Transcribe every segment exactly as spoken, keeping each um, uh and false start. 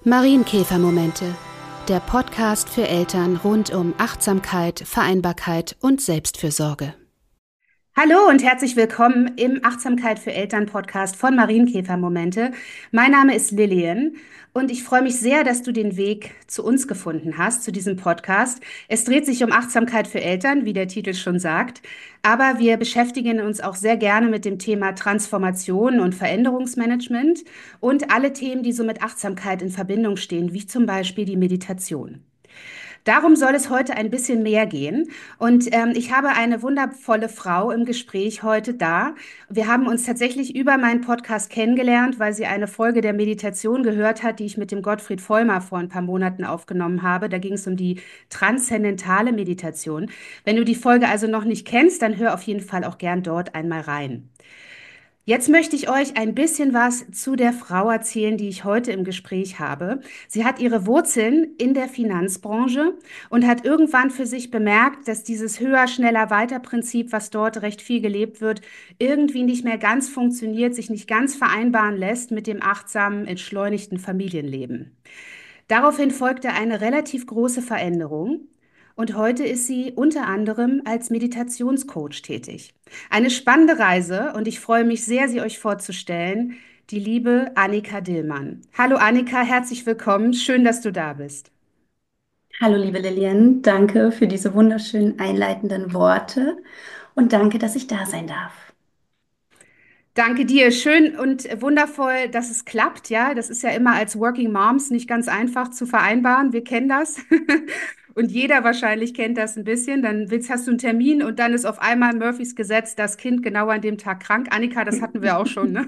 Marienkäfer-Momente, der Podcast für Eltern rund um Achtsamkeit, Vereinbarkeit und Selbstfürsorge. Hallo und herzlich willkommen im Achtsamkeit für Eltern Podcast von Marienkäfer-Momente. Mein Name ist Lilian und ich freue mich sehr, dass du den Weg zu uns gefunden hast, zu diesem Podcast. Es dreht sich um Achtsamkeit für Eltern, wie der Titel schon sagt, aber wir beschäftigen uns auch sehr gerne mit dem Thema Transformation und Veränderungsmanagement und alle Themen, die so mit Achtsamkeit in Verbindung stehen, wie zum Beispiel die Meditation. Darum soll es heute ein bisschen mehr gehen. Und ähm, ich habe eine wundervolle Frau im Gespräch heute da. Wir haben uns tatsächlich über meinen Podcast kennengelernt, weil sie eine Folge der Meditation gehört hat, die ich mit dem Gottfried Vollmer vor ein paar Monaten aufgenommen habe. Da ging es um die transzendentale Meditation. Wenn du die Folge also noch nicht kennst, dann hör auf jeden Fall auch gern dort einmal rein. Jetzt möchte ich euch ein bisschen was zu der Frau erzählen, die ich heute im Gespräch habe. Sie hat ihre Wurzeln in der Finanzbranche und hat irgendwann für sich bemerkt, dass dieses höher, schneller, weiter Prinzip, was dort recht viel gelebt wird, irgendwie nicht mehr ganz funktioniert, sich nicht ganz vereinbaren lässt mit dem achtsamen, entschleunigten Familienleben. Daraufhin folgte eine relativ große Veränderung. Und heute ist sie unter anderem als Meditationscoach tätig. Eine spannende Reise und ich freue mich sehr, sie euch vorzustellen, die liebe Annika Dillmann. Hallo Annika, herzlich willkommen. Schön, dass du da bist. Hallo liebe Lilian, danke für diese wunderschönen einleitenden Worte und danke, dass ich da sein darf. Danke dir. Schön und wundervoll, dass es klappt. Ja, das ist ja immer als Working Moms nicht ganz einfach zu vereinbaren. Wir kennen das. Und jeder wahrscheinlich kennt das ein bisschen. Dann willst, hast du einen Termin und dann ist auf einmal Murphys Gesetz, das Kind genau an dem Tag krank. Annika, das hatten wir auch schon, ne?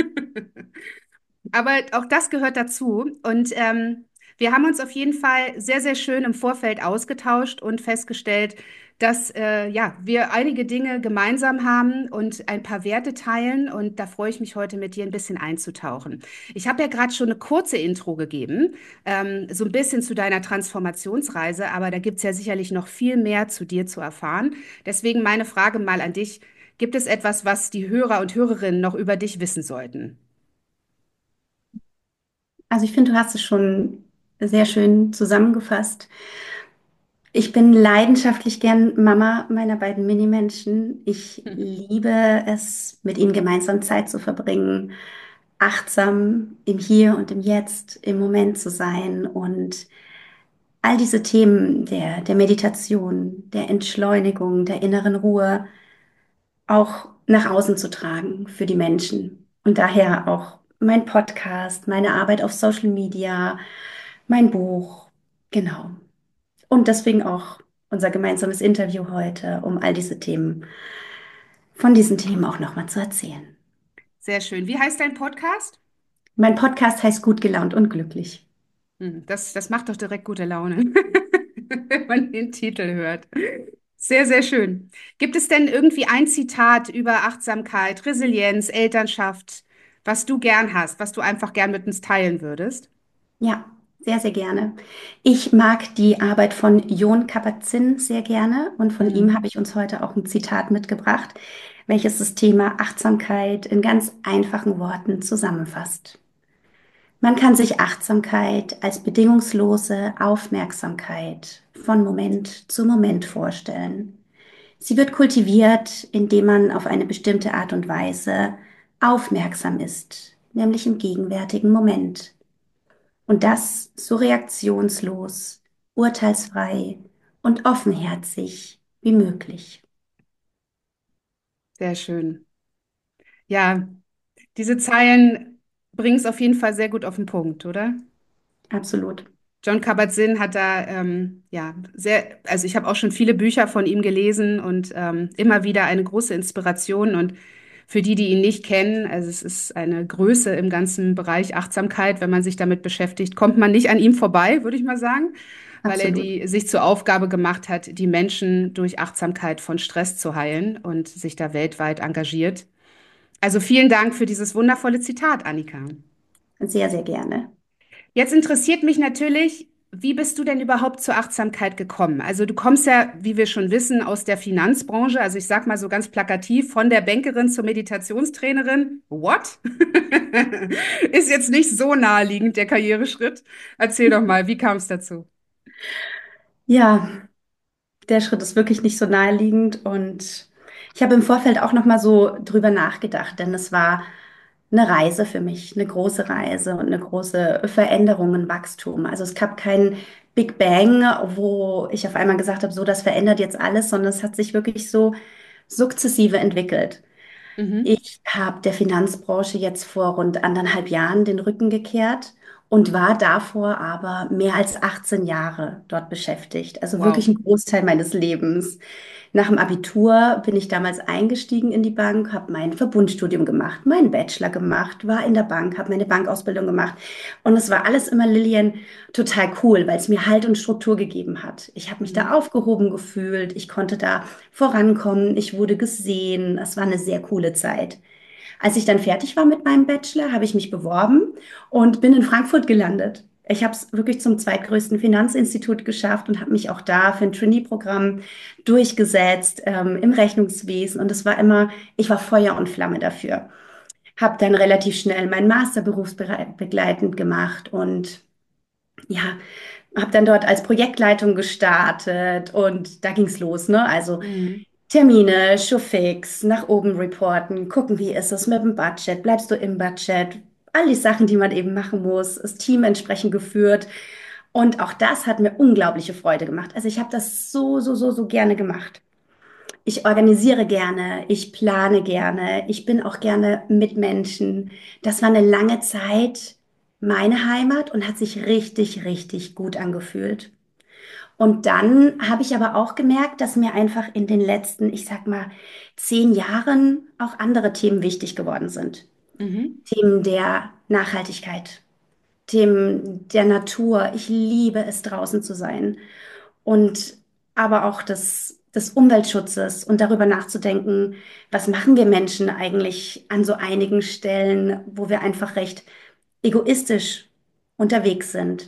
Aber auch das gehört dazu. Und ähm, wir haben uns auf jeden Fall sehr, sehr schön im Vorfeld ausgetauscht und festgestellt, dass äh, ja, wir einige Dinge gemeinsam haben und ein paar Werte teilen. Und da freue ich mich heute mit dir ein bisschen einzutauchen. Ich habe ja gerade schon eine kurze Intro gegeben, ähm, so ein bisschen zu deiner Transformationsreise, aber da gibt es ja sicherlich noch viel mehr zu dir zu erfahren. Deswegen meine Frage mal an dich. Gibt es etwas, was die Hörer und Hörerinnen noch über dich wissen sollten? Also ich finde, du hast es schon sehr schön zusammengefasst. Ich bin leidenschaftlich gern Mama meiner beiden Minimenschen. Ich liebe es, mit ihnen gemeinsam Zeit zu verbringen, achtsam im Hier und im Jetzt, im Moment zu sein und all diese Themen der, der Meditation, der Entschleunigung, der inneren Ruhe auch nach außen zu tragen für die Menschen. Und daher auch mein Podcast, meine Arbeit auf Social Media, mein Buch, genau. Und deswegen auch unser gemeinsames Interview heute, um all diese Themen, von diesen Themen auch nochmal zu erzählen. Sehr schön. Wie heißt dein Podcast? Mein Podcast heißt Gut gelaunt und glücklich. Hm, das, das macht doch direkt gute Laune, wenn man den Titel hört. Sehr, sehr schön. Gibt es denn irgendwie ein Zitat über Achtsamkeit, Resilienz, Elternschaft, was du gern hast, was du einfach gern mit uns teilen würdest? Ja, sehr, sehr gerne. Ich mag die Arbeit von Jon Kabat-Zinn sehr gerne und von ihm Mhm. habe ich uns heute auch ein Zitat mitgebracht, welches das Thema Achtsamkeit in ganz einfachen Worten zusammenfasst. Man kann sich Achtsamkeit als bedingungslose Aufmerksamkeit von Moment zu Moment vorstellen. Sie wird kultiviert, indem man auf eine bestimmte Art und Weise aufmerksam ist, nämlich im gegenwärtigen Moment. Und das so reaktionslos, urteilsfrei und offenherzig wie möglich. Sehr schön. Ja, diese Zeilen bringen es auf jeden Fall sehr gut auf den Punkt, oder? Absolut. John Kabat-Zinn hat da ähm, ja sehr, also ich habe auch schon viele Bücher von ihm gelesen und ähm, immer wieder eine große Inspiration. Und für die, die ihn nicht kennen, also es ist eine Größe im ganzen Bereich Achtsamkeit. Wenn man sich damit beschäftigt, kommt man nicht an ihm vorbei, würde ich mal sagen, weil er Absolut. die sich zur Aufgabe gemacht hat, die Menschen durch Achtsamkeit von Stress zu heilen und sich da weltweit engagiert. Also vielen Dank für dieses wundervolle Zitat, Annika. Sehr, sehr gerne. Jetzt interessiert mich natürlich, Wie bist du denn überhaupt zur Achtsamkeit gekommen? Also du kommst ja, wie wir schon wissen, aus der Finanzbranche. Also ich sag mal so ganz plakativ, von der Bankerin zur Meditationstrainerin. What? Ist jetzt nicht so naheliegend, der Karriereschritt. Erzähl doch mal, wie kam es dazu? Ja, der Schritt ist wirklich nicht so naheliegend und ich habe im Vorfeld auch noch mal so drüber nachgedacht, denn es war eine Reise für mich, eine große Reise und eine große Veränderung, ein Wachstum. Also es gab keinen Big Bang, wo ich auf einmal gesagt habe, so, das verändert jetzt alles, sondern es hat sich wirklich so sukzessive entwickelt. Mhm. Ich habe der Finanzbranche jetzt vor rund anderthalb Jahren den Rücken gekehrt und war davor aber mehr als achtzehn Jahre dort beschäftigt. Also wirklich Wow. ein Großteil meines Lebens. Nach dem Abitur bin ich damals eingestiegen in die Bank, habe mein Verbundstudium gemacht, meinen Bachelor gemacht, war in der Bank, habe meine Bankausbildung gemacht. Und es war alles immer, Lillian, total cool, weil es mir Halt und Struktur gegeben hat. Ich habe mich da Mhm. aufgehoben gefühlt, ich konnte da vorankommen, ich wurde gesehen. Es war eine sehr coole Zeit. Als ich dann fertig war mit meinem Bachelor, habe ich mich beworben und bin in Frankfurt gelandet. Ich habe es wirklich zum zweitgrößten Finanzinstitut geschafft und habe mich auch da für ein Trainee-Programm durchgesetzt, ähm, im Rechnungswesen. Und es war immer, ich war Feuer und Flamme dafür. Habe dann relativ schnell meinen Master berufsbegleitend gemacht und ja, habe dann dort als Projektleitung gestartet und da ging's los, ne? Also Mhm. Termine, Showfix, nach oben reporten, gucken, wie ist es mit dem Budget, bleibst du im Budget, all die Sachen, die man eben machen muss, das Team entsprechend geführt. Und auch das hat mir unglaubliche Freude gemacht. Also ich habe das so, so, so, so gerne gemacht. Ich organisiere gerne, ich plane gerne, ich bin auch gerne mit Menschen. Das war eine lange Zeit meine Heimat und hat sich richtig, richtig gut angefühlt. Und dann habe ich aber auch gemerkt, dass mir einfach in den letzten, ich sag mal, zehn Jahren auch andere Themen wichtig geworden sind. Mhm. Themen der Nachhaltigkeit, Themen der Natur. Ich liebe es, draußen zu sein. Und aber auch des, des Umweltschutzes und darüber nachzudenken, was machen wir Menschen eigentlich an so einigen Stellen, wo wir einfach recht egoistisch unterwegs sind.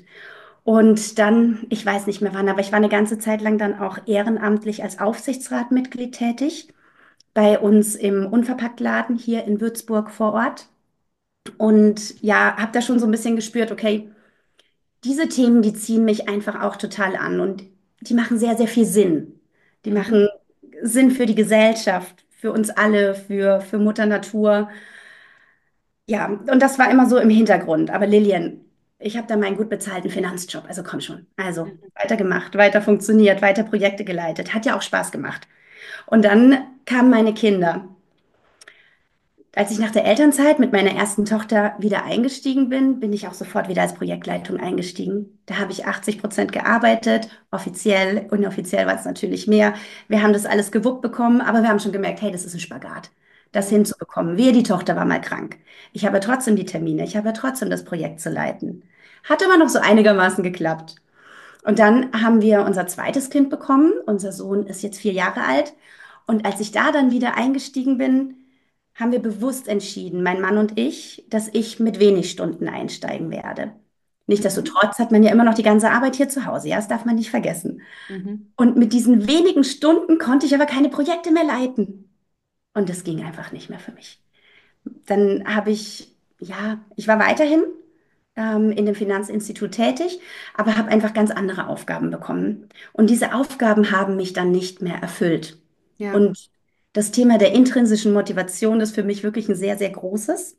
Und dann, ich weiß nicht mehr wann, aber ich war eine ganze Zeit lang dann auch ehrenamtlich als Aufsichtsratmitglied tätig bei uns im Unverpacktladen hier in Würzburg vor Ort. Und ja, habe da schon so ein bisschen gespürt, okay, diese Themen, die ziehen mich einfach auch total an und die machen sehr, sehr viel Sinn. Die Mhm. machen Sinn für die Gesellschaft, für uns alle, für, für Mutter Natur. Ja, und das war immer so im Hintergrund. Aber Lilian, ich habe da meinen gut bezahlten Finanzjob, also komm schon. Also Mhm. weitergemacht, weiter funktioniert, weiter Projekte geleitet. Hat ja auch Spaß gemacht. Und dann kamen meine Kinder. Als ich nach der Elternzeit mit meiner ersten Tochter wieder eingestiegen bin, bin ich auch sofort wieder als Projektleitung eingestiegen. Da habe ich achtzig Prozent gearbeitet, offiziell, inoffiziell war es natürlich mehr. Wir haben das alles gewuppt bekommen, aber wir haben schon gemerkt, hey, das ist ein Spagat, das Mhm. hinzubekommen. Wir, die Tochter war mal krank. Ich habe trotzdem die Termine, ich habe trotzdem das Projekt zu leiten. Hat aber noch so einigermaßen geklappt. Und dann haben wir unser zweites Kind bekommen. Unser Sohn ist jetzt vier Jahre alt. Und als ich da dann wieder eingestiegen bin, haben wir bewusst entschieden, mein Mann und ich, dass ich mit wenig Stunden einsteigen werde. Mhm. Nichtsdestotrotz hat man ja immer noch die ganze Arbeit hier zu Hause, ja, das darf man nicht vergessen. Mhm. Und mit diesen wenigen Stunden konnte ich aber keine Projekte mehr leiten. Und das ging einfach nicht mehr für mich. Dann habe ich, ja, ich war weiterhin ähm, in dem Finanzinstitut tätig, aber habe einfach ganz andere Aufgaben bekommen. Und diese Aufgaben haben mich dann nicht mehr erfüllt. Ja. Und das Thema der intrinsischen Motivation ist für mich wirklich ein sehr, sehr großes.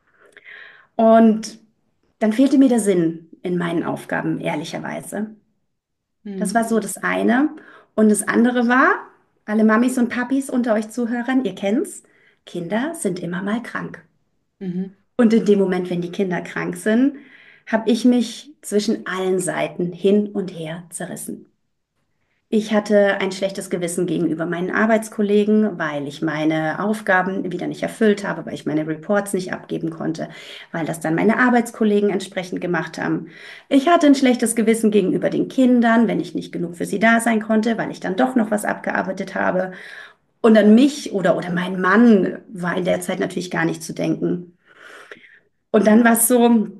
Und dann fehlte mir der Sinn in meinen Aufgaben, ehrlicherweise. Das war Mhm. so das eine. Und das andere war, alle Mamis und Papis unter euch Zuhörern, ihr kennt's, Kinder sind immer mal krank. Mhm. Und in dem Moment, wenn die Kinder krank sind, habe ich mich zwischen allen Seiten hin und her zerrissen. Ich hatte ein schlechtes Gewissen gegenüber meinen Arbeitskollegen, weil ich meine Aufgaben wieder nicht erfüllt habe, weil ich meine Reports nicht abgeben konnte, weil das dann meine Arbeitskollegen entsprechend gemacht haben. Ich hatte ein schlechtes Gewissen gegenüber den Kindern, wenn ich nicht genug für sie da sein konnte, weil ich dann doch noch was abgearbeitet habe. Und an mich oder, oder mein Mann war in der Zeit natürlich gar nicht zu denken. Und dann war es so.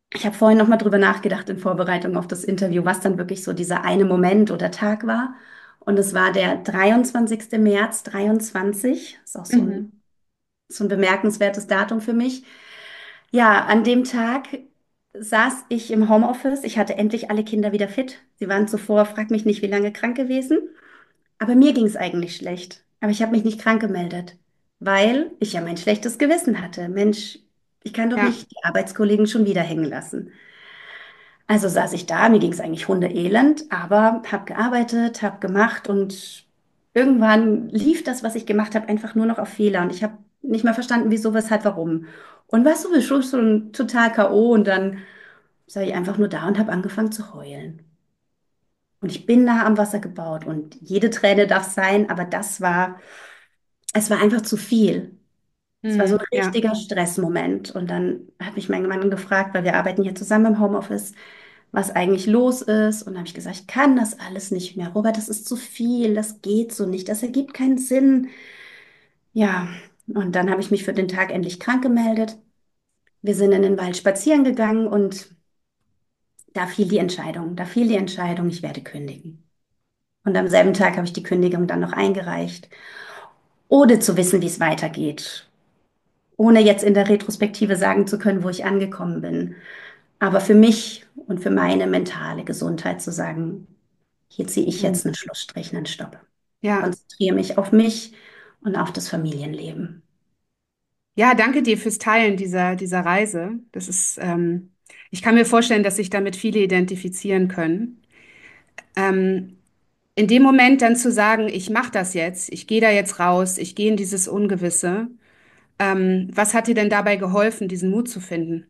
Ich habe vorhin noch mal drüber nachgedacht in Vorbereitung auf das Interview, was dann wirklich so dieser eine Moment oder Tag war. Und es war der dreiundzwanzigste März dreiundzwanzig. Ist auch so ein, Mhm. so ein bemerkenswertes Datum für mich. Ja, an dem Tag saß ich im Homeoffice. Ich hatte endlich alle Kinder wieder fit. Sie waren zuvor, frag mich nicht, wie lange krank gewesen. Aber mir ging es eigentlich schlecht. Aber ich habe mich nicht krank gemeldet, weil ich ja mein schlechtes Gewissen hatte. Mensch, ich kann doch Ja. nicht die Arbeitskollegen schon wieder hängen lassen. Also saß ich da, mir ging es eigentlich hundeelend, aber habe gearbeitet, habe gemacht und irgendwann lief das, was ich gemacht habe, einfach nur noch auf Fehler. Und ich habe nicht mehr verstanden, wieso, weshalb, warum. Und war sowieso schon total K O und dann saß ich einfach nur da und habe angefangen zu heulen. Und ich bin nah am Wasser gebaut und jede Träne darf sein, aber das war, es war einfach zu viel. Es war so ein Mhm. Ja. richtiger Stressmoment. Und dann hat mich mein Mann gefragt, weil wir arbeiten hier zusammen im Homeoffice, was eigentlich los ist. Und dann habe ich gesagt, ich kann das alles nicht mehr. Robert, das ist zu viel, das geht so nicht, das ergibt keinen Sinn. Ja, und dann habe ich mich für den Tag endlich krank gemeldet. Wir sind in den Wald spazieren gegangen und da fiel die Entscheidung, da fiel die Entscheidung, ich werde kündigen. Und am selben Tag habe ich die Kündigung dann noch eingereicht, ohne zu wissen, wie es weitergeht, ohne jetzt in der Retrospektive sagen zu können, wo ich angekommen bin. Aber für mich und für meine mentale Gesundheit zu sagen, hier ziehe ich Mhm. jetzt einen Schlussstrich, einen Stopp. Ja. Konzentriere mich auf mich und auf das Familienleben. Ja, danke dir fürs Teilen dieser, dieser Reise. Das ist, ähm, ich kann mir vorstellen, dass sich damit viele identifizieren können. Ähm, in dem Moment dann zu sagen, ich mache das jetzt, ich gehe da jetzt raus, ich gehe in dieses Ungewisse. Ähm, was hat dir denn dabei geholfen, diesen Mut zu finden?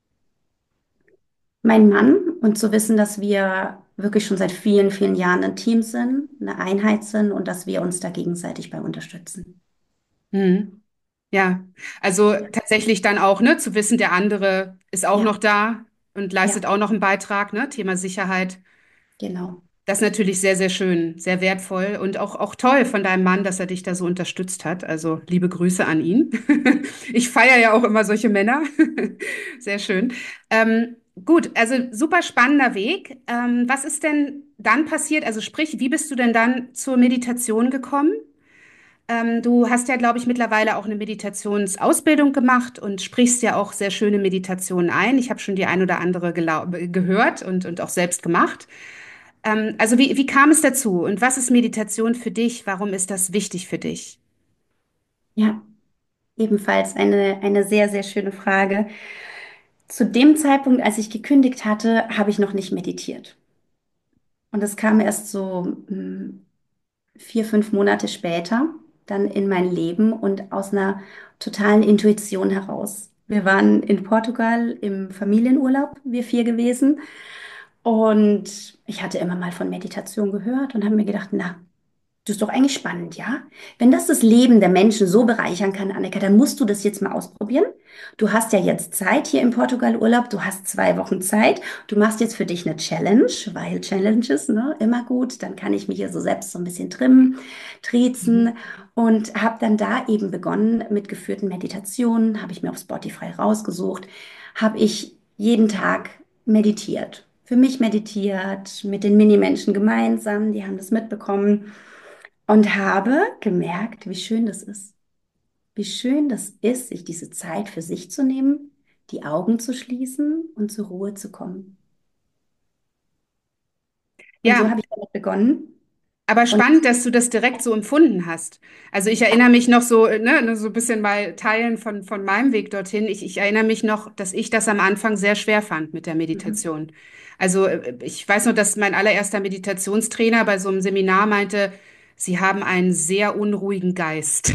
Mein Mann und zu wissen, dass wir wirklich schon seit vielen, vielen Jahren ein Team sind, eine Einheit sind und dass wir uns da gegenseitig bei unterstützen. Mhm. Ja, also tatsächlich dann auch, ne, zu wissen, der andere ist auch Ja, noch da und ja, leistet auch noch einen Beitrag, ne, Thema Sicherheit. genau. Das ist natürlich sehr, sehr schön, sehr wertvoll und auch, auch toll von deinem Mann, dass er dich da so unterstützt hat. Also liebe Grüße an ihn. Ich feiere ja auch immer solche Männer. Sehr schön. Ähm, gut, also super spannender Weg. Ähm, was ist denn dann passiert? Also sprich, wie bist du denn dann zur Meditation gekommen? Ähm, du hast ja, glaube ich, mittlerweile auch eine Meditationsausbildung gemacht und sprichst ja auch sehr schöne Meditationen ein. Ich habe schon die ein oder andere gelau- gehört und, und auch selbst gemacht. Ähm, also wie, wie kam es dazu und was ist Meditation für dich? Warum ist das wichtig für dich? Ja, ebenfalls eine, eine sehr, sehr schöne Frage. Zu dem Zeitpunkt, als ich gekündigt hatte, habe ich noch nicht meditiert. Und es kam erst so hm, vier, fünf Monate später dann in mein Leben und aus einer totalen Intuition heraus. Wir waren in Portugal im Familienurlaub, wir vier gewesen. Und ich hatte immer mal von Meditation gehört und habe mir gedacht, na, das ist doch eigentlich spannend, ja? Wenn das das Leben der Menschen so bereichern kann, Annika, dann musst du das jetzt mal ausprobieren. Du hast ja jetzt Zeit hier im Portugal Urlaub, du hast zwei Wochen Zeit. Du machst jetzt für dich eine Challenge, weil Challenges, ne, immer gut. Dann kann ich mich hier so selbst so ein bisschen trimmen, triezen und habe dann da eben begonnen mit geführten Meditationen, habe ich mir auf Spotify rausgesucht, habe ich jeden Tag meditiert. Für mich meditiert, mit den Minimenschen gemeinsam, die haben das mitbekommen und habe gemerkt, wie schön das ist. Wie schön das ist, sich diese Zeit für sich zu nehmen, die Augen zu schließen und zur Ruhe zu kommen. Und so Ja, habe ich damit begonnen. aber Und spannend, dass du das direkt so empfunden hast. Also ich erinnere mich noch so, ne, ne, so ein bisschen mal teilen von, von meinem Weg dorthin. Ich, ich erinnere mich noch, dass ich das am Anfang sehr schwer fand mit der mhm. Meditation. Also äh, ich weiß noch, dass mein allererster Meditationstrainer bei so einem Seminar meinte, Sie haben einen sehr unruhigen Geist.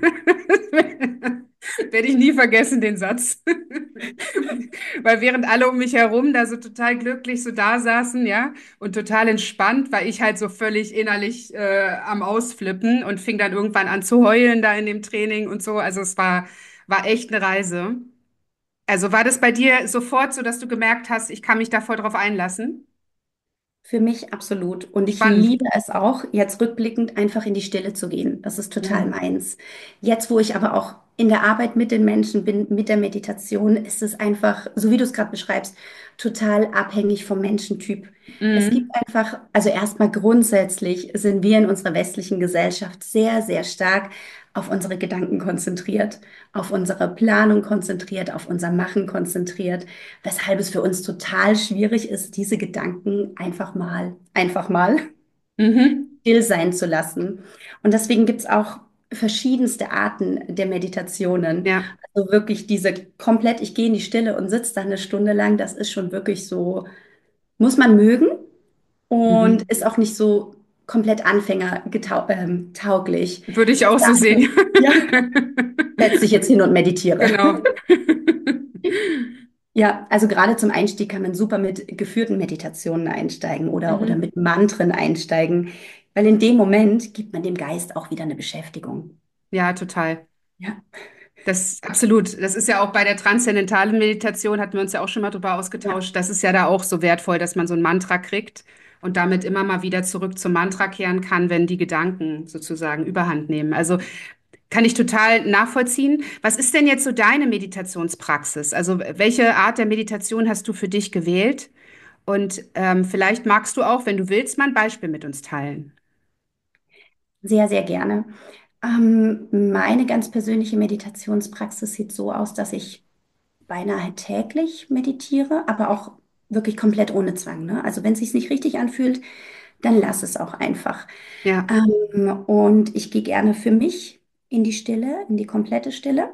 Werde ich nie vergessen, den Satz. Weil während alle um mich herum da so total glücklich so da saßen, ja, und total entspannt, war ich halt so völlig innerlich äh, am Ausflippen und fing dann irgendwann an zu heulen da in dem Training und so. Also es war, war echt eine Reise. Also war das bei dir sofort so, dass du gemerkt hast, ich kann mich da voll drauf einlassen? Für mich absolut. Und ich Spannend. liebe es auch, jetzt rückblickend einfach in die Stille zu gehen. Das ist total Mhm. meins. Jetzt, wo ich aber auch in der Arbeit mit den Menschen bin, mit der Meditation, ist es einfach, so wie du es gerade beschreibst, total abhängig vom Menschentyp. Es gibt Mhm. einfach, also erstmal grundsätzlich sind wir in unserer westlichen Gesellschaft sehr, sehr stark auf unsere Gedanken konzentriert, auf unsere Planung konzentriert, auf unser Machen konzentriert, weshalb es für uns total schwierig ist, diese Gedanken einfach mal, einfach mal Mhm. still sein zu lassen. Und deswegen gibt es auch verschiedenste Arten der Meditationen. Ja. Also wirklich diese komplett, ich gehe in die Stille und sitze da eine Stunde lang, das ist schon wirklich so, muss man mögen und Mhm. ist auch nicht so komplett anfängertauglich. Ähm, tauglich. Würde ich Das auch so sehen. dafür, ja, setz dich jetzt hin und meditiere. Genau. Ja, also gerade zum Einstieg kann man super mit geführten Meditationen einsteigen oder, oder Mhm. mit Mantren einsteigen, weil in dem Moment gibt man dem Geist auch wieder eine Beschäftigung. Ja, total. Ja, Das absolut. Das ist ja auch bei der transzendentalen Meditation, hatten wir uns ja auch schon mal drüber ja, ausgetauscht. Das ist ja da auch so wertvoll, dass man so ein Mantra kriegt und damit immer mal wieder zurück zum Mantra kehren kann, wenn die Gedanken sozusagen Überhand nehmen. Also kann ich total nachvollziehen. Was ist denn jetzt so deine Meditationspraxis? Also welche Art der Meditation hast du für dich gewählt? Und ähm, vielleicht magst du auch, wenn du willst, mal ein Beispiel mit uns teilen. sehr, sehr gerne. Ähm, meine ganz persönliche Meditationspraxis sieht so aus, dass ich beinahe täglich meditiere, aber auch wirklich komplett ohne Zwang, ne? Also wenn es sich nicht richtig anfühlt, dann lass es auch einfach. Ja, Ähm, und ich gehe gerne für mich in die Stille, in die komplette Stille.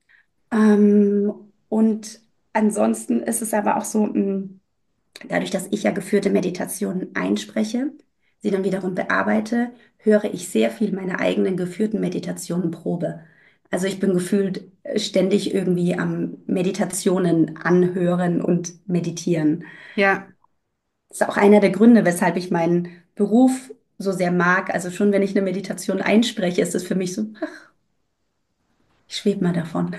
Ähm, und ansonsten ist es aber auch so, mh, dadurch, dass ich ja geführte Meditationen einspreche, sie dann wiederum bearbeite, höre ich sehr viel meine eigenen geführten Meditationen Probe. Also ich bin gefühlt ständig irgendwie am Meditationen anhören und meditieren. ja. Das ist auch einer der Gründe, weshalb ich meinen Beruf so sehr mag. Also schon wenn ich eine Meditation einspreche, ist es für mich so, ach, ich schwebe mal davon.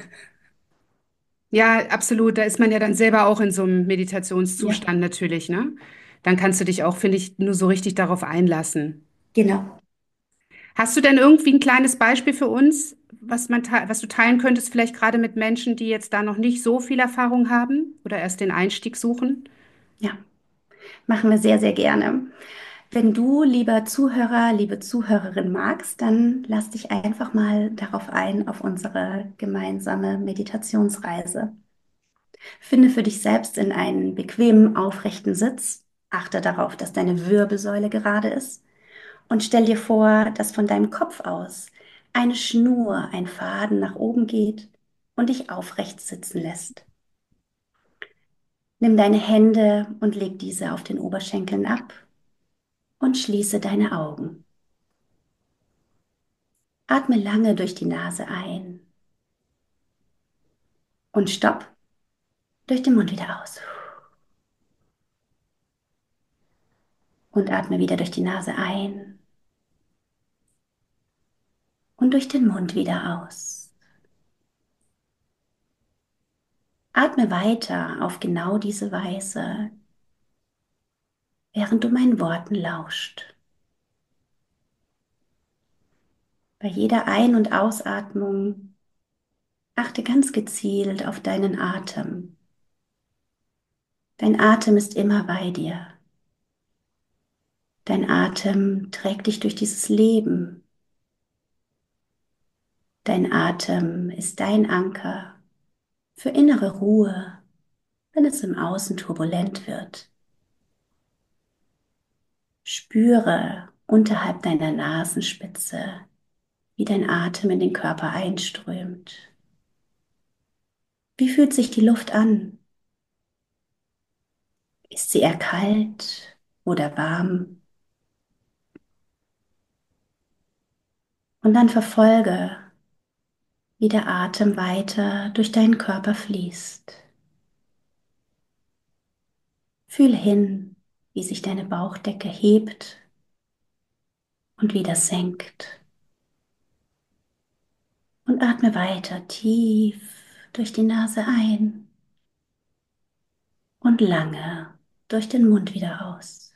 Ja, absolut. Da ist man ja dann selber auch in so einem Ja, Meditationszustand natürlich, ne? Dann kannst du dich auch, finde ich, nur so richtig darauf einlassen. genau. Hast du denn irgendwie ein kleines Beispiel für uns, was man, te- was du teilen könntest, vielleicht gerade mit Menschen, die jetzt da noch nicht so viel Erfahrung haben oder erst den Einstieg suchen? Ja, machen wir sehr, sehr gerne. Wenn du, lieber Zuhörer, liebe Zuhörerin, magst, dann lass dich einfach mal darauf ein, auf unsere gemeinsame Meditationsreise. Finde für dich selbst in einen bequemen, aufrechten Sitz. Achte darauf, dass deine Wirbelsäule gerade ist. Und stell dir vor, dass von deinem Kopf aus eine Schnur, ein Faden nach oben geht und dich aufrecht sitzen lässt. Nimm deine Hände und leg diese auf den Oberschenkeln ab und schließe deine Augen. Atme lange durch die Nase ein und stopp durch den Mund wieder aus. Und atme wieder durch die Nase ein und durch den Mund wieder aus. Atme weiter auf genau diese Weise, während du meinen Worten lauscht. Bei jeder Ein- und Ausatmung achte ganz gezielt auf deinen Atem. Dein Atem ist immer bei dir. Dein Atem trägt dich durch dieses Leben. Dein Atem ist dein Anker für innere Ruhe, wenn es im Außen turbulent wird. Spüre unterhalb deiner Nasenspitze, wie dein Atem in den Körper einströmt. Wie fühlt sich die Luft an? Ist sie eher kalt oder warm? Und dann verfolge, wie der Atem weiter durch deinen Körper fließt. Fühl hin, wie sich deine Bauchdecke hebt und wieder senkt. Und atme weiter tief durch die Nase ein und lange durch den Mund wieder aus.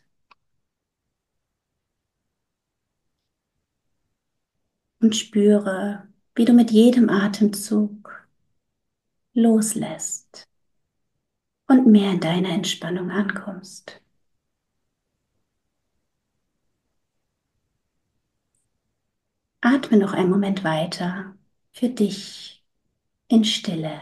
Und spüre, wie du mit jedem Atemzug loslässt und mehr in deiner Entspannung ankommst. Atme noch einen Moment weiter für dich in Stille.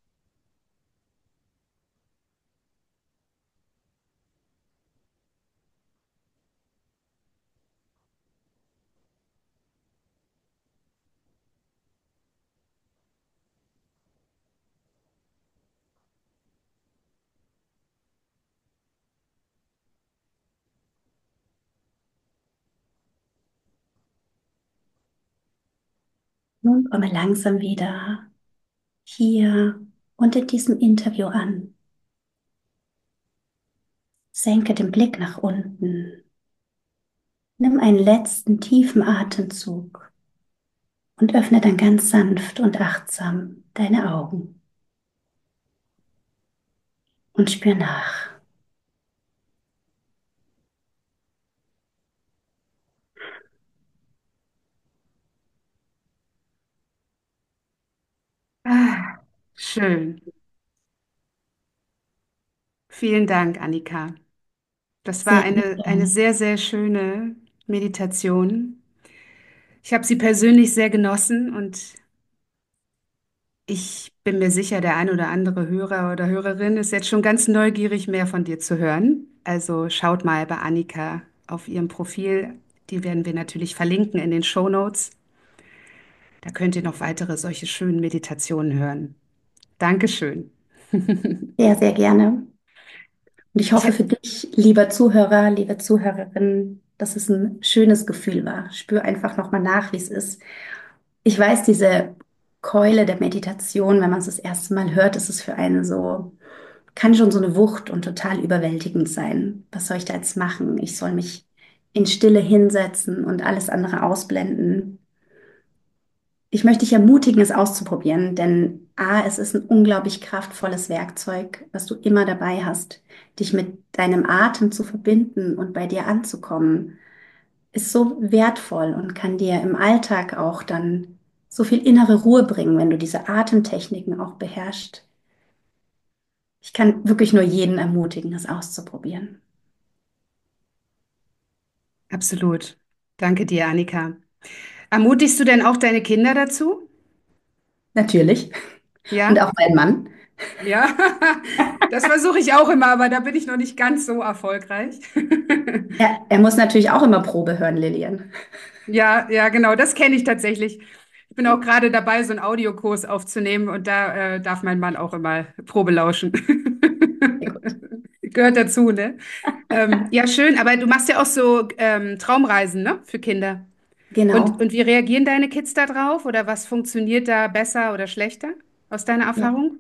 Nun komme langsam wieder hier und in diesem Interview an. Senke den Blick nach unten. Nimm einen letzten tiefen Atemzug und öffne dann ganz sanft und achtsam deine Augen und spür nach. Ah, schön. Vielen Dank, Annika. Das war Sehr eine, eine gerne. sehr, sehr schöne Meditation. Ich habe sie persönlich sehr genossen und ich bin mir sicher, der ein oder andere Hörer oder Hörerin ist jetzt schon ganz neugierig, mehr von dir zu hören. Also schaut mal bei Annika auf ihrem Profil. Die werden wir natürlich verlinken in den Shownotes. Da könnt ihr noch weitere solche schönen Meditationen hören. Dankeschön. Sehr, sehr gerne. Und ich Ich hoffe hab, für dich, lieber Zuhörer, liebe Zuhörerin, dass es ein schönes Gefühl war. Spür einfach nochmal nach, wie es ist. Ich weiß, diese Keule der Meditation, wenn man es das erste Mal hört, ist es für einen so, kann schon so eine Wucht und total überwältigend sein. Was soll ich da jetzt machen? Ich soll mich in Stille hinsetzen und alles andere ausblenden. Ich möchte dich ermutigen, es auszuprobieren, denn A, es ist ein unglaublich kraftvolles Werkzeug, was du immer dabei hast. Dich mit deinem Atem zu verbinden und bei dir anzukommen, ist so wertvoll und kann dir im Alltag auch dann so viel innere Ruhe bringen, wenn du diese Atemtechniken auch beherrschst. Ich kann wirklich nur jeden ermutigen, es auszuprobieren. Absolut. Danke dir, Annika. Ermutigst du denn auch deine Kinder dazu? Natürlich. Und Ja? auch mein Mann. Ja, das versuche ich auch immer, aber da bin ich noch nicht ganz so erfolgreich. Er, er muss natürlich auch immer Probe hören, Lilian. Ja, ja, genau, das kenne ich tatsächlich. Ich bin auch gerade dabei, so einen Audiokurs aufzunehmen und da äh, darf mein Mann auch immer Probe lauschen. Sehr gut. Gehört dazu, ne? Ähm, ja, schön, aber du machst ja auch so ähm, Traumreisen, ne, für Kinder. Und, Genau. und wie reagieren deine Kids da drauf? Oder was funktioniert da besser oder schlechter aus deiner Ja. Erfahrung?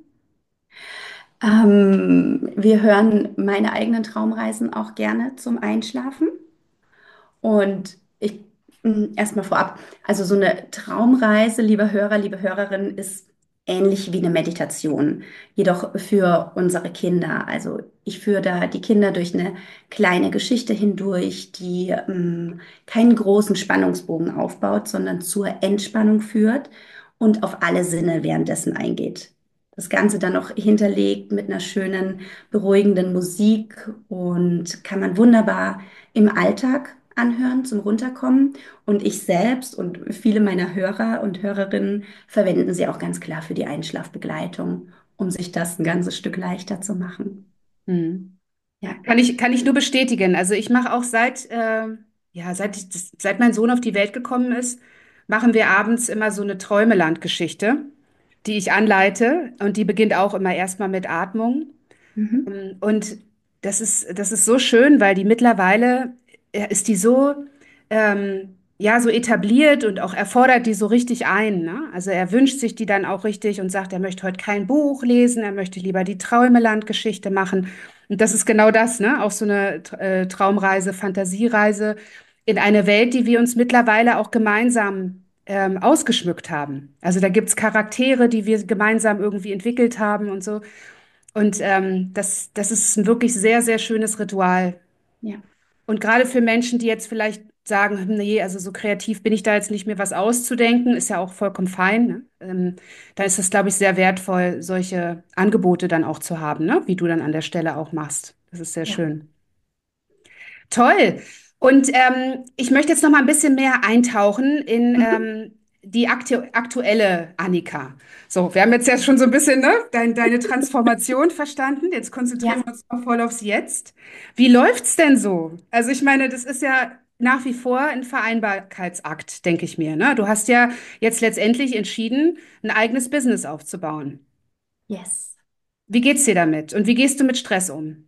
Ähm, wir hören meine eigenen Traumreisen auch gerne zum Einschlafen. Und ich erstmal vorab, also so eine Traumreise, lieber Hörer, liebe Hörerin, ist ähnlich wie eine Meditation, jedoch für unsere Kinder. Also ich führe da die Kinder durch eine kleine Geschichte hindurch, die ähm, keinen großen Spannungsbogen aufbaut, sondern zur Entspannung führt und auf alle Sinne währenddessen eingeht. Das Ganze dann noch hinterlegt mit einer schönen, beruhigenden Musik und kann man wunderbar im Alltag anhören zum Runterkommen. Und ich selbst und viele meiner Hörer und Hörerinnen verwenden sie auch ganz klar für die Einschlafbegleitung, um sich das ein ganzes Stück leichter zu machen. Hm. Ja. Kann ich, kann ich nur bestätigen. Also ich mache auch seit, äh, ja, seit, ich, das, seit mein Sohn auf die Welt gekommen ist, machen wir abends immer so eine Träumeland-Geschichte, die ich anleite. Und die beginnt auch immer erstmal mit Atmung. Mhm. Ähm, Und das ist, das ist so schön, weil die mittlerweile äh, ist die so, ähm, ja, so etabliert und auch erfordert die so richtig ein, ne? Also er wünscht sich die dann auch richtig und sagt, er möchte heute kein Buch lesen, er möchte lieber die Träumeland-Geschichte machen. Und das ist genau das, ne? Auch so eine äh, Traumreise, Fantasiereise in eine Welt, die wir uns mittlerweile auch gemeinsam ähm, ausgeschmückt haben. Also da gibt's Charaktere, die wir gemeinsam irgendwie entwickelt haben und so. Und ähm, das, das ist ein wirklich sehr, sehr schönes Ritual. Ja. Und gerade für Menschen, die jetzt vielleicht sagen, hm, nee, also so kreativ bin ich da jetzt nicht, mir was auszudenken, ist ja auch vollkommen fein. Ne? Ähm, da ist es, glaube ich, sehr wertvoll, solche Angebote dann auch zu haben, ne? Wie du dann an der Stelle auch machst. Das ist sehr Ja. schön. Toll. Und ähm, ich möchte jetzt noch mal ein bisschen mehr eintauchen in Mhm. ähm, die aktu aktuelle Annika. So, wir haben jetzt ja schon so ein bisschen, ne, dein, deine Transformation verstanden. Jetzt konzentrieren Ja. wir uns mal voll aufs Jetzt. Wie läuft's denn so? Also ich meine, das ist ja nach wie vor ein Vereinbarkeitsakt, denke ich mir, ne? Du hast ja jetzt letztendlich entschieden, ein eigenes Business aufzubauen. Yes. Wie geht's dir damit? Und wie gehst du mit Stress um?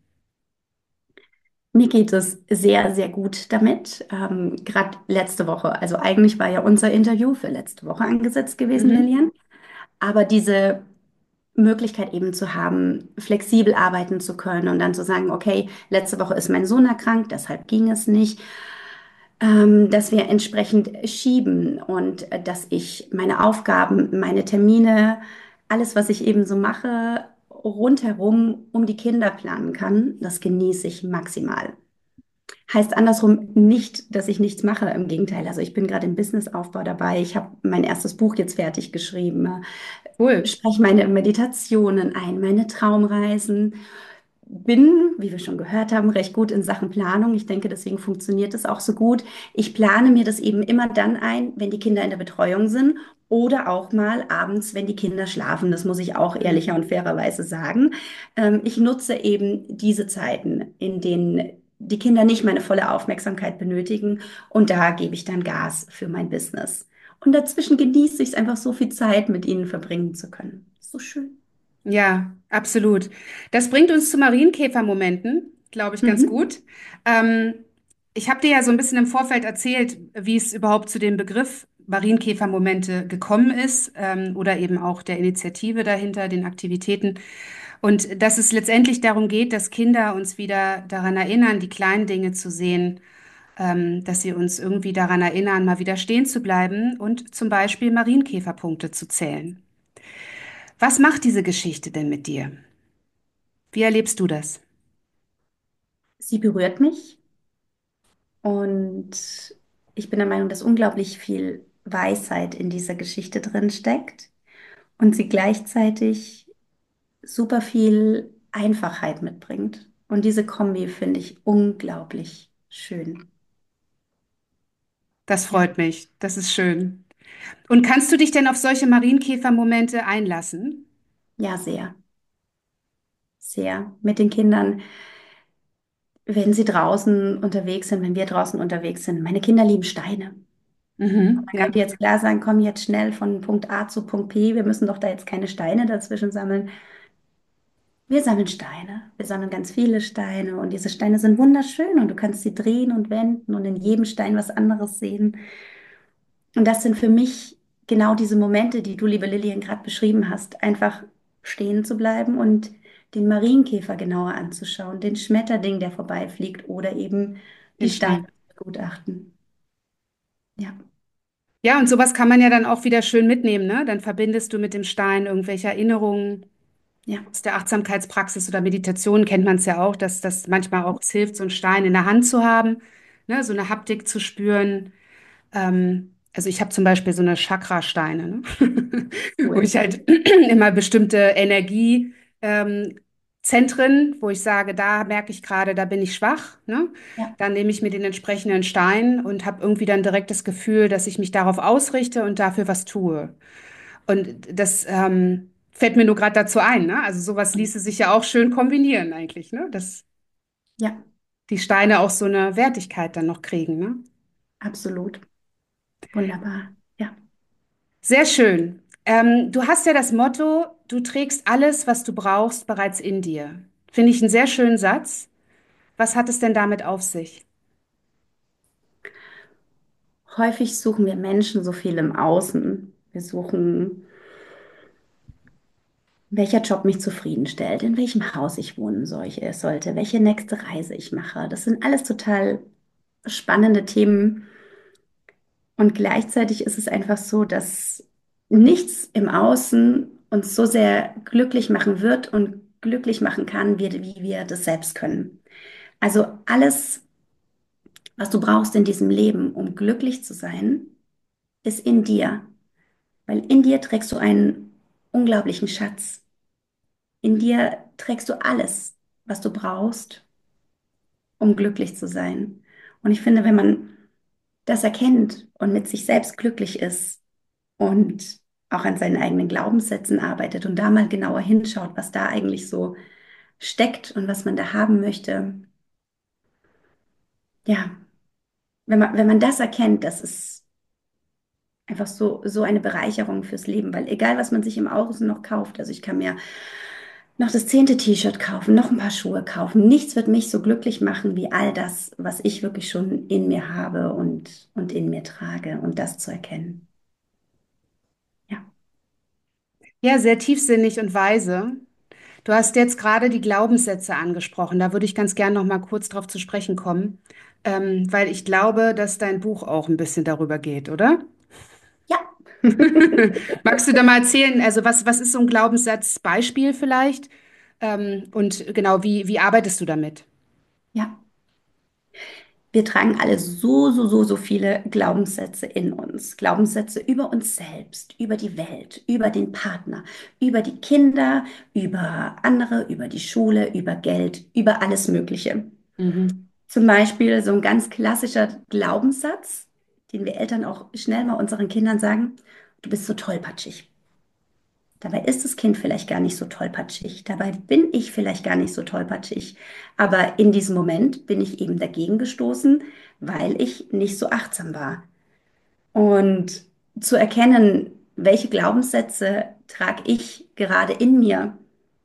Mir geht es sehr, sehr gut damit. Ähm, gerade letzte Woche, also eigentlich war ja unser Interview für letzte Woche angesetzt gewesen, Mhm. Lilian. Aber diese Möglichkeit eben zu haben, flexibel arbeiten zu können und dann zu sagen, okay, letzte Woche ist mein Sohn erkrankt, deshalb ging es nicht, ähm, dass wir entsprechend schieben und äh, dass ich meine Aufgaben, meine Termine, alles, was ich eben so mache, rundherum um die Kinder planen kann, das genieße ich maximal. Heißt andersrum nicht, dass ich nichts mache. Im Gegenteil, also ich bin gerade im Businessaufbau dabei. Ich habe mein erstes Buch jetzt fertig geschrieben, Cool. spreche meine Meditationen ein, meine Traumreisen. Bin, wie wir schon gehört haben, recht gut in Sachen Planung. Ich denke, deswegen funktioniert es auch so gut. Ich plane mir das eben immer dann ein, wenn die Kinder in der Betreuung sind oder auch mal abends, wenn die Kinder schlafen. Das muss ich auch ehrlicher Mhm. und fairerweise sagen. Ähm, ich nutze eben diese Zeiten, in denen die Kinder nicht meine volle Aufmerksamkeit benötigen und da gebe ich dann Gas für mein Business. Und dazwischen genieße ich es einfach so viel Zeit mit ihnen verbringen zu können. So schön. Ja, absolut. Das bringt uns zu Marienkäfermomenten, glaube ich, ganz Mhm. gut. Ähm, Ich habe dir ja so ein bisschen im Vorfeld erzählt, wie es überhaupt zu dem Begriff Marienkäfermomente gekommen ist, ähm, oder eben auch der Initiative dahinter, den Aktivitäten. Und dass es letztendlich darum geht, dass Kinder uns wieder daran erinnern, die kleinen Dinge zu sehen, ähm, dass sie uns irgendwie daran erinnern, mal wieder stehen zu bleiben und zum Beispiel Marienkäferpunkte zu zählen. Was macht diese Geschichte denn mit dir? Wie erlebst du das? Sie berührt mich und ich bin der Meinung, dass unglaublich viel Weisheit in dieser Geschichte drin steckt und sie gleichzeitig super viel Einfachheit mitbringt. Und diese Kombi finde ich unglaublich schön. Das Ja, freut mich. Das ist schön. Und kannst du dich denn auf solche Marienkäfermomente einlassen? ja, sehr, sehr. Mit den Kindern, wenn sie draußen unterwegs sind, wenn wir draußen unterwegs sind. Meine Kinder lieben Steine. Mhm, Man ja, könnte jetzt klar sagen, komm jetzt schnell von Punkt A zu Punkt P. Wir müssen doch da jetzt keine Steine dazwischen sammeln. Wir sammeln Steine. Wir sammeln ganz viele Steine und diese Steine sind wunderschön und du kannst sie drehen und wenden und in jedem Stein was anderes sehen. Und das sind für mich genau diese Momente, die du, liebe Lilian, gerade beschrieben hast. Einfach stehen zu bleiben und den Marienkäfer genauer anzuschauen, den Schmetterling, der vorbeifliegt oder eben die den Steine Stein. zu begutachten. Ja, Ja, und sowas kann man ja dann auch wieder schön mitnehmen, ne? Dann verbindest du mit dem Stein irgendwelche Erinnerungen ja, aus der Achtsamkeitspraxis oder Meditation, kennt man es ja auch, dass das manchmal auch es hilft, so einen Stein in der Hand zu haben, ne? So eine Haptik zu spüren. Ähm, also ich habe zum Beispiel so eine Chakrasteine, ne? Wo cool. ich halt immer bestimmte Energie, ähm, Zentren, wo ich sage, da merke ich gerade, da bin ich schwach, ne? Ja, Dann nehme ich mir den entsprechenden Stein und habe irgendwie dann direkt das Gefühl, dass ich mich darauf ausrichte und dafür was tue. Und das ähm, fällt mir nur gerade dazu ein, ne? Also sowas ließe sich ja auch schön kombinieren eigentlich, ne? Dass ja, die Steine auch so eine Wertigkeit dann noch kriegen, ne? absolut. Wunderbar. Ja. Sehr schön. Ähm, du hast ja das Motto, du trägst alles, was du brauchst, bereits in dir. Finde ich einen sehr schönen Satz. Was hat es denn damit auf sich? Häufig suchen wir Menschen so viel im Außen. Wir suchen, welcher Job mich zufriedenstellt, in welchem Haus ich wohnen soll, sollte, welche nächste Reise ich mache. Das sind alles total spannende Themen. Und gleichzeitig ist es einfach so, dass nichts im Außen uns so sehr glücklich machen wird und glücklich machen kann, wie, wie wir das selbst können. Also alles Was du brauchst in diesem Leben, um glücklich zu sein, ist in dir. Weil in dir trägst du einen unglaublichen Schatz. In dir trägst du alles, was du brauchst, um glücklich zu sein. Und ich finde, wenn man das erkennt und mit sich selbst glücklich ist und auch an seinen eigenen Glaubenssätzen arbeitet und da mal genauer hinschaut, was da eigentlich so steckt und was man da haben möchte, ja, wenn man, wenn man das erkennt, das ist einfach so, so eine Bereicherung fürs Leben, weil egal, was man sich im Außen noch kauft, also ich kann mir noch das zehnte T-Shirt kaufen, noch ein paar Schuhe kaufen. Nichts wird mich so glücklich machen wie all das, was ich wirklich schon in mir habe und, und in mir trage und das zu erkennen. Ja, Ja, sehr tiefsinnig und weise. Du hast jetzt gerade die Glaubenssätze angesprochen. Da würde ich ganz gern noch mal kurz drauf zu sprechen kommen, ähm, weil ich glaube, dass dein Buch auch ein bisschen darüber geht, oder? ja, Magst du da mal erzählen, also was, was ist so ein Glaubenssatzbeispiel vielleicht? Ähm, und genau, wie, wie arbeitest du damit? ja. Wir tragen alle so, so, so, so viele Glaubenssätze in uns. Glaubenssätze über uns selbst, über die Welt, über den Partner, über die Kinder, über andere, über die Schule, über Geld, über alles Mögliche. Mhm. Zum Beispiel so ein ganz klassischer Glaubenssatz, den wir Eltern auch schnell mal unseren Kindern sagen: Du bist so tollpatschig. Dabei ist das Kind vielleicht gar nicht so tollpatschig. Dabei bin ich vielleicht gar nicht so tollpatschig. Aber in diesem Moment bin ich eben dagegen gestoßen, weil ich nicht so achtsam war. Und zu erkennen, welche Glaubenssätze trage ich gerade in mir,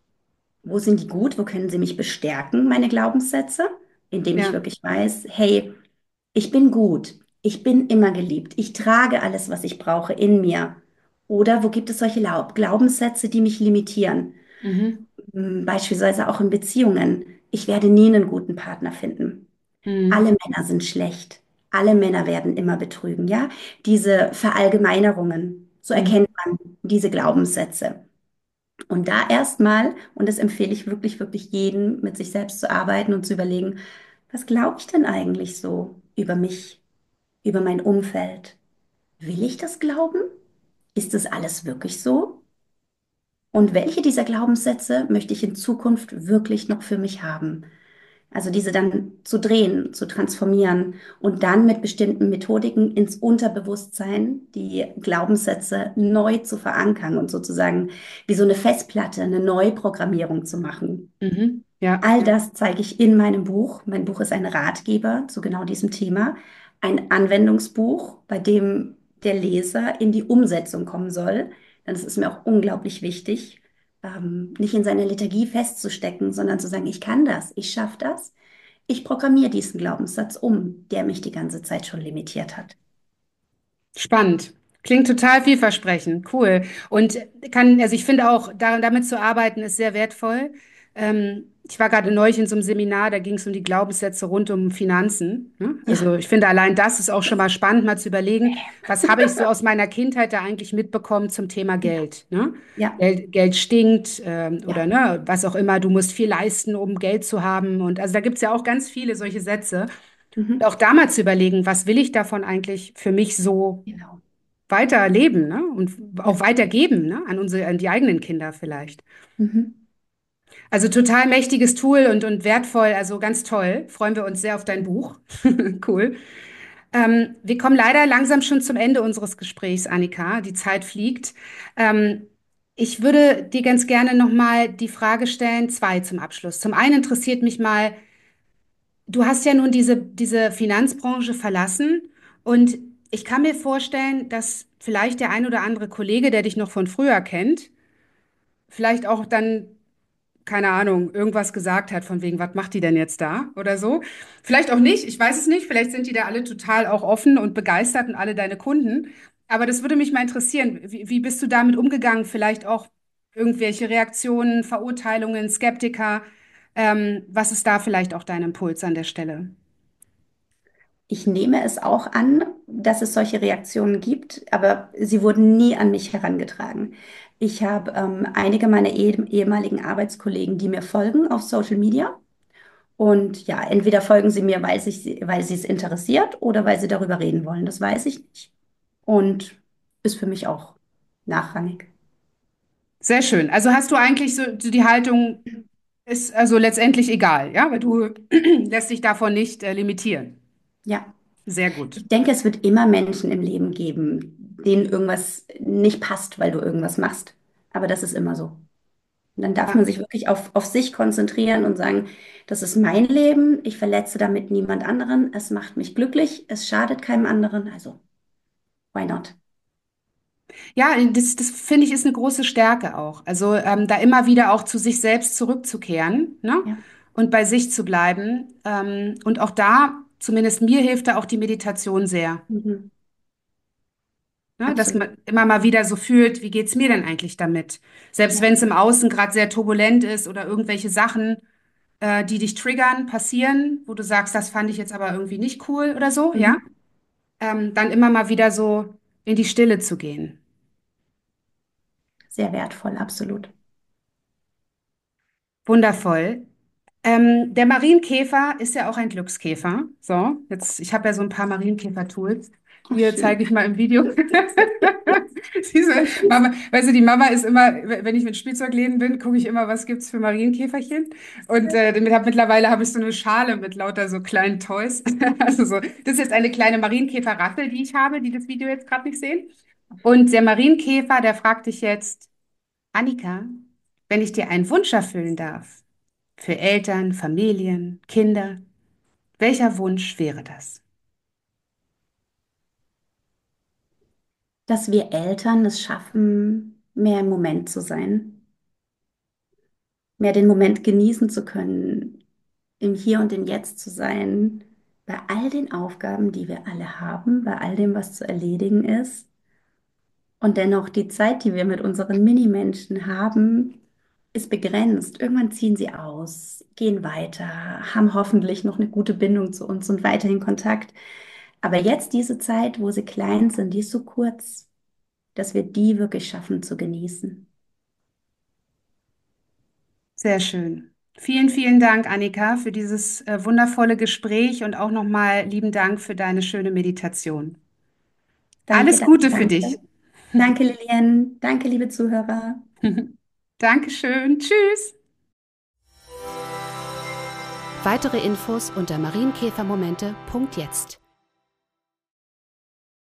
wo sind die gut, wo können sie mich bestärken, meine Glaubenssätze, indem ich Ja. wirklich weiß, hey, ich bin gut, ich bin immer geliebt, ich trage alles, was ich brauche in mir. Oder wo gibt es solche Lau- Glaubenssätze, die mich limitieren? Mhm. Hm, Beispielsweise auch in Beziehungen. Ich werde nie einen guten Partner finden. Mhm. Alle Männer sind schlecht. Alle Männer werden immer betrügen, ja? Diese Verallgemeinerungen, so Mhm. erkennt man diese Glaubenssätze. Und da erstmal, und das empfehle ich wirklich, wirklich jedem, mit sich selbst zu arbeiten und zu überlegen, was glaube ich denn eigentlich so über mich, über mein Umfeld? Will ich das glauben? Ist das alles wirklich so? Und welche dieser Glaubenssätze möchte ich in Zukunft wirklich noch für mich haben? Also diese dann zu drehen, zu transformieren und dann mit bestimmten Methodiken ins Unterbewusstsein die Glaubenssätze neu zu verankern und sozusagen wie so eine Festplatte eine Neuprogrammierung zu machen. Mhm. Ja, All ja. das zeige ich in meinem Buch. Mein Buch ist ein Ratgeber zu genau diesem Thema, ein Anwendungsbuch, bei dem der Leser in die Umsetzung kommen soll. Denn es ist mir auch unglaublich wichtig, ähm, nicht in seiner Lethargie festzustecken, sondern zu sagen, ich kann das, ich schaffe das. Ich programmiere diesen Glaubenssatz um, der mich die ganze Zeit schon limitiert hat. Spannend. Klingt total vielversprechend. Cool. Und kann, also ich finde auch, da, damit zu arbeiten ist sehr wertvoll. Ähm, ich war gerade neulich in so einem Seminar, da ging es um die Glaubenssätze rund um Finanzen. Ne? Ja, Also ich finde allein das ist auch schon mal spannend, mal zu überlegen, was habe ich so aus meiner Kindheit da eigentlich mitbekommen zum Thema ja, Geld. Ne? ja, Geld, Geld stinkt, ähm, oder ja. ne, was auch immer, du musst viel leisten, um Geld zu haben. Und also da gibt es ja auch ganz viele solche Sätze. Und Mhm. auch da mal zu überlegen, was will ich davon eigentlich für mich so Genau. weiterleben, ne? Und Ja. auch weitergeben, ne? An unsere, an die eigenen Kinder vielleicht. Mhm. Also total mächtiges Tool und, und wertvoll, also ganz toll. Freuen wir uns sehr auf dein Buch. Cool. Ähm, wir kommen leider langsam schon zum Ende unseres Gesprächs, Annika. Die Zeit fliegt. Ähm, ich würde dir ganz gerne nochmal die Frage stellen, zwei zum Abschluss. Zum einen interessiert mich mal, du hast ja nun diese, diese Finanzbranche verlassen und ich kann mir vorstellen, dass vielleicht der ein oder andere Kollege, der dich noch von früher kennt, vielleicht auch dann, keine Ahnung, irgendwas gesagt hat von wegen, was macht die denn jetzt da oder so. Vielleicht auch nicht, ich weiß es nicht, vielleicht sind die da alle total auch offen und begeistert und alle deine Kunden. Aber das würde mich mal interessieren, wie, wie bist du damit umgegangen? Vielleicht auch irgendwelche Reaktionen, Verurteilungen, Skeptiker. Ähm, was ist da vielleicht auch dein Impuls an der Stelle? Ich nehme es auch an, dass es solche Reaktionen gibt, aber sie wurden nie an mich herangetragen. Ich habe ähm, einige meiner eh ehemaligen Arbeitskollegen, die mir folgen auf Social Media. Und ja, entweder folgen sie mir, weil sich, weil sie es interessiert oder weil sie darüber reden wollen. Das weiß ich nicht. Und ist für mich auch nachrangig. Sehr schön. Also hast du eigentlich so, so die Haltung, ist also letztendlich egal, ja, weil du lässt dich davon nicht äh, limitieren. Ja, Sehr gut. ich denke, es wird immer Menschen im Leben geben, denen irgendwas nicht passt, weil du irgendwas machst. Aber das ist immer so. Und dann darf Ja. man sich wirklich auf, auf sich konzentrieren und sagen, das ist mein Leben, ich verletze damit niemand anderen, es macht mich glücklich, es schadet keinem anderen, also why not? Ja, das, das finde ich ist eine große Stärke auch. Also ähm, da immer wieder auch zu sich selbst zurückzukehren, ne? Ja, Und bei sich zu bleiben. Ähm, und auch da, zumindest mir hilft da auch die Meditation sehr. mhm. Ne? Dass Absolut. man immer mal wieder so fühlt, wie geht's mir denn eigentlich damit? Selbst Ja. wenn es im Außen gerade sehr turbulent ist oder irgendwelche Sachen, äh, die dich triggern, passieren, wo du sagst, das fand ich jetzt aber irgendwie nicht cool oder so, ja? Mhm. Ähm, dann immer mal wieder so in die Stille zu gehen. Sehr wertvoll, absolut. Wundervoll. Ähm, der Marienkäfer ist ja auch ein Glückskäfer. So, jetzt, ich habe ja so ein paar Marienkäfer-Tools. Ach, Hier schön. zeige ich mal im Video. Diese Sehr süß. Mama, weißt du, die Mama ist immer, wenn ich mit Spielzeugläden bin, gucke ich immer, was gibt's für Marienkäferchen. Und äh, damit hab, mittlerweile habe ich so eine Schale mit lauter so kleinen Toys. Also so, das ist jetzt eine kleine Marienkäfer-Rassel, die ich habe, die das Video jetzt gerade nicht sehen. Und der Marienkäfer, der fragt dich jetzt, Annika, wenn ich dir einen Wunsch erfüllen darf, für Eltern, Familien, Kinder. Welcher Wunsch wäre das? Dass wir Eltern es schaffen, mehr im Moment zu sein, mehr den Moment genießen zu können, im Hier und im Jetzt zu sein, bei all den Aufgaben, die wir alle haben, bei all dem, was zu erledigen ist. Und dennoch die Zeit, die wir mit unseren Minimenschen haben, ist begrenzt. Irgendwann ziehen sie aus, gehen weiter, haben hoffentlich noch eine gute Bindung zu uns und weiterhin Kontakt. Aber jetzt diese Zeit, wo sie klein sind, die ist so kurz, dass wir die wirklich schaffen zu genießen. Sehr schön. Vielen, vielen Dank, Annika, für dieses äh, wundervolle Gespräch und auch nochmal lieben Dank für deine schöne Meditation. Danke, Alles danke, Gute für dich. danke. Danke, Lilian. Danke, liebe Zuhörer. Dankeschön. Tschüss. Weitere Infos unter marienkäfermomente punkt jetzt.